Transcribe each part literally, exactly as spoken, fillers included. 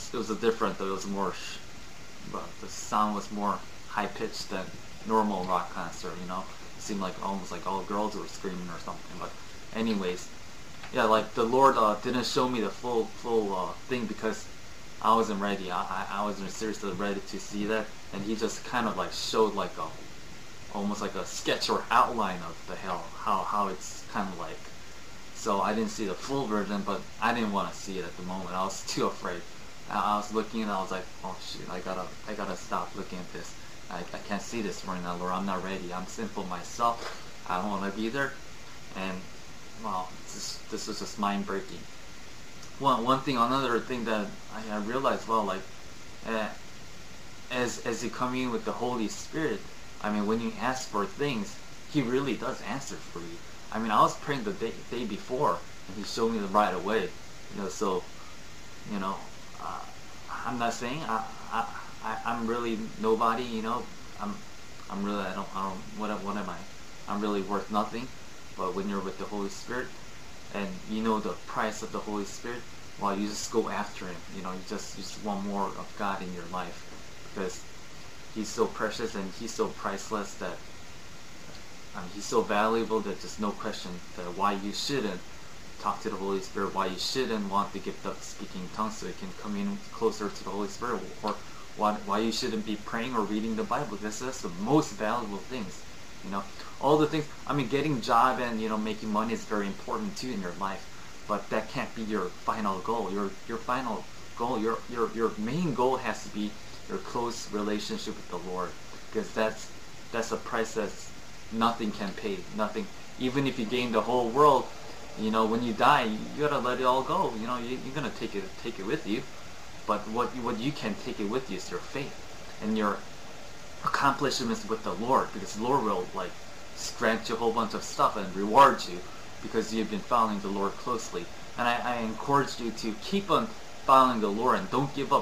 was it was a different. It was more, but the sound was more high pitched than normal rock concert. You know, it seemed like almost like all girls were screaming or something. But anyways, yeah, like the Lord uh, didn't show me the full full uh, thing because I wasn't ready. I, I I wasn't seriously ready to see that, and He just kind of like showed like a almost like a sketch or outline of the hell, how how it's kind of like. So I didn't see the full version, but I didn't want to see it at the moment. I was too afraid. I, I was looking and I was like, oh shit, I gotta I gotta stop looking at this. I, I can't see this right now, Lord. I'm not ready. I'm sinful myself. I don't want to be there. And well, this, this was just mind breaking. One one thing, another thing that I, I realized, well, like uh, as as you commune with the Holy Spirit, I mean, when you ask for things, He really does answer for you. I mean, I was praying the day, day before, and He showed me the right away. You know, so, you know, uh, I'm not saying I, I, I, I'm really nobody. You know, I'm, I'm really, I don't, I don't. What, what am I? I'm really worth nothing. But when you're with the Holy Spirit, and you know the price of the Holy Spirit, well, you just go after Him. You know, you just, you just want more of God in your life, because He's so precious and He's so priceless that. Um, he's so valuable that there's no question that why you shouldn't talk to the Holy Spirit, why you shouldn't want the gift of speaking in tongues so you can come in closer to the Holy Spirit, or why, why you shouldn't be praying or reading the Bible, because that's the most valuable things. You know, all the things, I mean, getting job and, you know, making money is very important too in your life, but that can't be your final goal. Your your final goal, your your your main goal has to be your close relationship with the Lord, because that's that's a price that's nothing can pay. Nothing. Even if you gain the whole world, you know, when you die, you, you gotta let it all go. You know, you, you're gonna take it, take it with you. But what you, what you can take it with you is your faith and your accomplishments with the Lord, because the Lord will like grant you a whole bunch of stuff and reward you because you've been following the Lord closely. And I, I encourage you to keep on following the Lord and don't give up.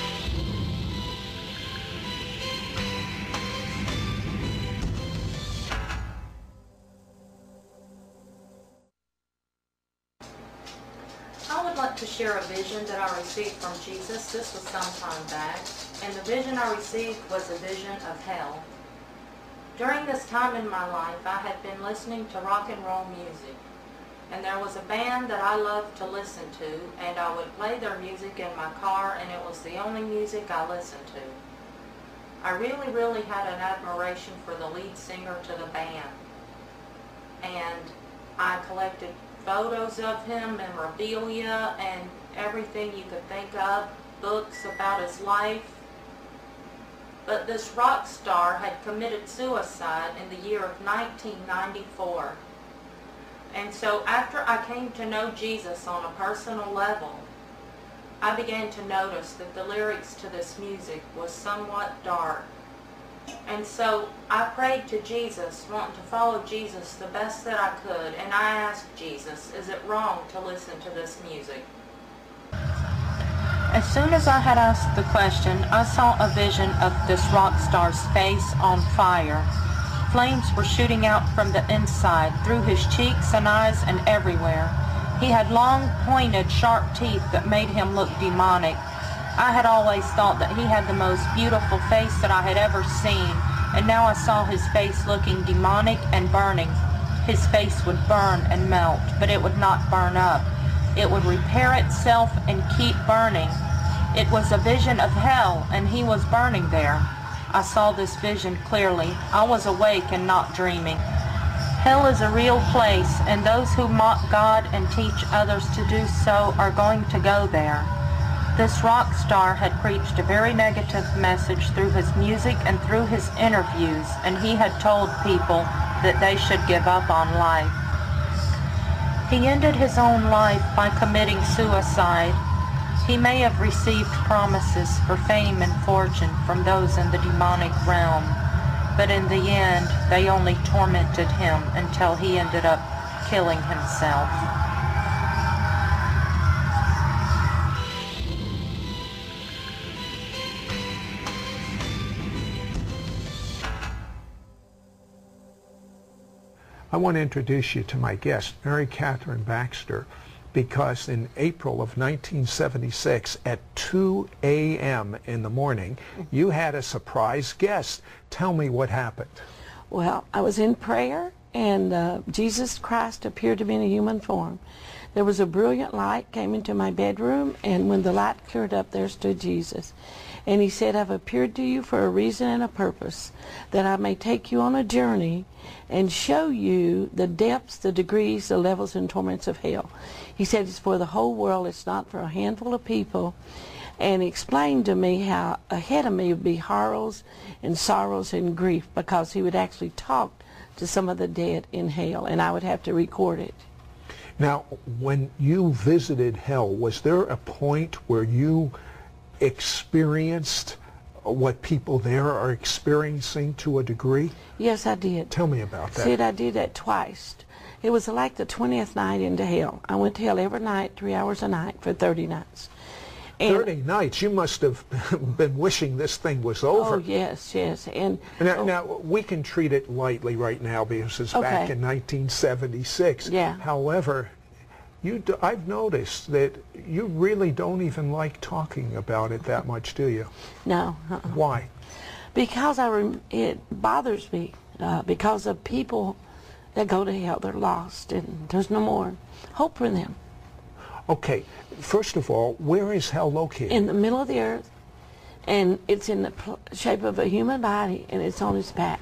To share a vision that I received from Jesus. This was some time back, and the vision I received was a vision of hell. During this time in my life, I had been listening to rock and roll music, and there was a band that I loved to listen to, and I would play their music in my car, and it was the only music I listened to. I really, really had an admiration for the lead singer to the band, and I collected photos of him, memorabilia, and everything you could think of, books about his life. But this rock star had committed suicide in the year of nineteen ninety-four. And so after I came to know Jesus on a personal level, I began to notice that the lyrics to this music was somewhat dark. And so I prayed to Jesus, wanting to follow Jesus the best that I could, and I asked Jesus, is it wrong to listen to this music? As soon as I had asked the question, I saw a vision of this rock star's face on fire. Flames were shooting out from the inside, through his cheeks and eyes and everywhere. He had long, pointed, sharp teeth that made him look demonic. I had always thought that he had the most beautiful face that I had ever seen, and now I saw his face looking demonic and burning. His face would burn and melt, but it would not burn up. It would repair itself and keep burning. It was a vision of hell, and he was burning there. I saw this vision clearly. I was awake and not dreaming. Hell is a real place, and those who mock God and teach others to do so are going to go there. This rock star had preached a very negative message through his music and through his interviews, and he had told people that they should give up on life. He ended his own life by committing suicide. He may have received promises for fame and fortune from those in the demonic realm, but in the end, they only tormented him until he ended up killing himself. I want to introduce you to my guest, Mary Catherine Baxter. because in April of nineteen seventy-six at two A M in the morning, you had a surprise guest. Tell me what happened. Well, I was in prayer, and uh, Jesus Christ appeared to me in a human form. There was a brilliant light came into my bedroom, and when the light cleared up, there stood Jesus. And he said, I've appeared to you for a reason and a purpose, that I may take you on a journey and show you the depths, the degrees, the levels and torments of hell. He said it's for the whole world, it's not for a handful of people. And he explained to me how ahead of me would be horrors and sorrows and grief, because he would actually talk to some of the dead in hell, and I would have to record it. Now, when you visited hell, was there a point where you experienced what people there are experiencing to a degree? Yes, I did. Tell me about that. Sid, I did that twice. It was like the twentieth night into hell. I went to hell every night, three hours a night for thirty nights. And thirty nights? You must have been wishing this thing was over. Oh, yes, yes. And now, oh, now, we can treat it lightly right now because it's okay. back in nineteen seventy-six. Yeah. However, you do, I've noticed that you really don't even like talking about it that much, do you? No. Uh-uh. Why? Because I rem it bothers me. Uh, because of people that go to hell, they're lost, and there's no more hope for them. Okay, first of all, where is hell located? In the middle of the earth, and it's in the pl shape of a human body, and it's on its back.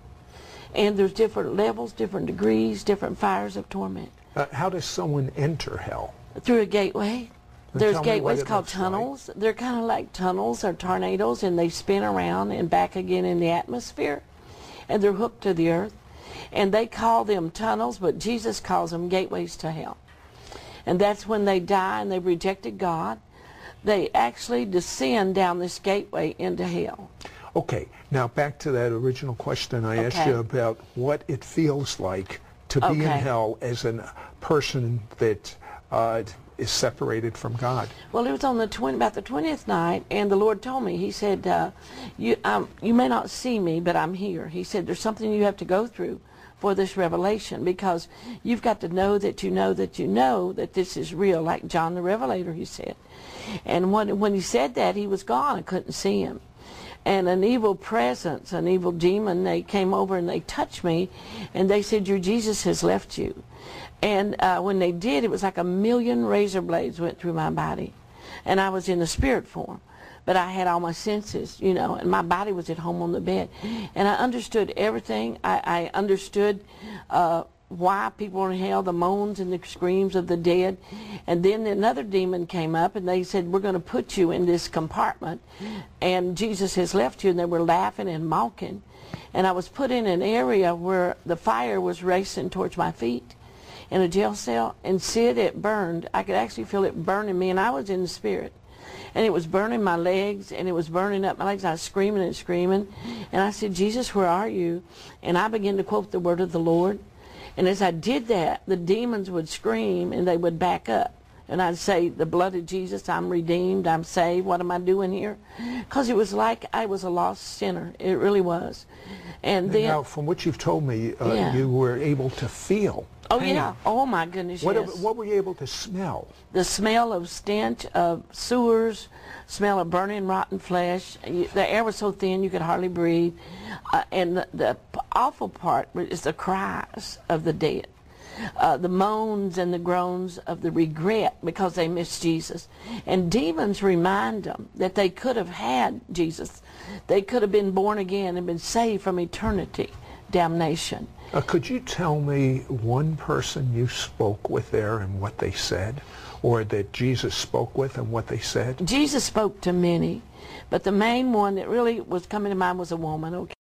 And there's different levels, different degrees, different fires of torment. Uh, how does someone enter hell? Through a gateway. Now There's tell me what gateways it called looks like. tunnels. They're kind of like tunnels or tornadoes, and they spin around and back again in the atmosphere, and they're hooked to the earth. And they call them tunnels, but Jesus calls them gateways to hell. And that's when they die and they've rejected God. They actually descend down this gateway into hell. Okay, now back to that original question I asked Okay. you about what it feels like to be in Okay. hell as a person that uh, is separated from God. Well, it was on the twen about the twentieth night, and the Lord told me, he said, uh, you, um, you may not see me, but I'm here. He said, there's something you have to go through for this revelation, because you've got to know that you know that you know that this is real, like John the Revelator, he said. And when, when he said that, he was gone. I couldn't see him. And an evil presence, an evil demon, they came over and they touched me, and they said, your Jesus has left you. And uh, when they did, it was like a million razor blades went through my body. And I was in the spirit form. But I had all my senses, you know, and my body was at home on the bed. And I understood everything. I, I understood uh, why people were in hell, the moans and the screams of the dead. And then another demon came up, and they said, we're going to put you in this compartment, and Jesus has left you. And they were laughing and mocking. And I was put in an area where the fire was racing towards my feet in a jail cell. And Sid, it burned. I could actually feel it burning me, and I was in the spirit. And it was burning my legs, and it was burning up my legs. I was screaming and screaming. And I said, Jesus, where are you? And I began to quote the word of the Lord. And as I did that, the demons would scream, and they would back up. And I'd say, the blood of Jesus, I'm redeemed, I'm saved, what am I doing here? Because it was like I was a lost sinner. It really was. And then, now, from what you've told me, uh, Yeah. you were able to feel oh pain. yeah, oh my goodness, What, yes. what were you able to smell? The smell of stench of sewers, smell of burning rotten flesh. You, the air was so thin you could hardly breathe. Uh, and the, the p- awful part is the cries of the dead. Uh, the moans and the groans of the regret because they missed Jesus. And demons remind them that they could have had Jesus. They could have been born again and been saved from eternity damnation. Uh, could you tell me one person you spoke with there and what they said? Or that Jesus spoke with and what they said? Jesus spoke to many, but the main one that really was coming to mind was a woman, okay?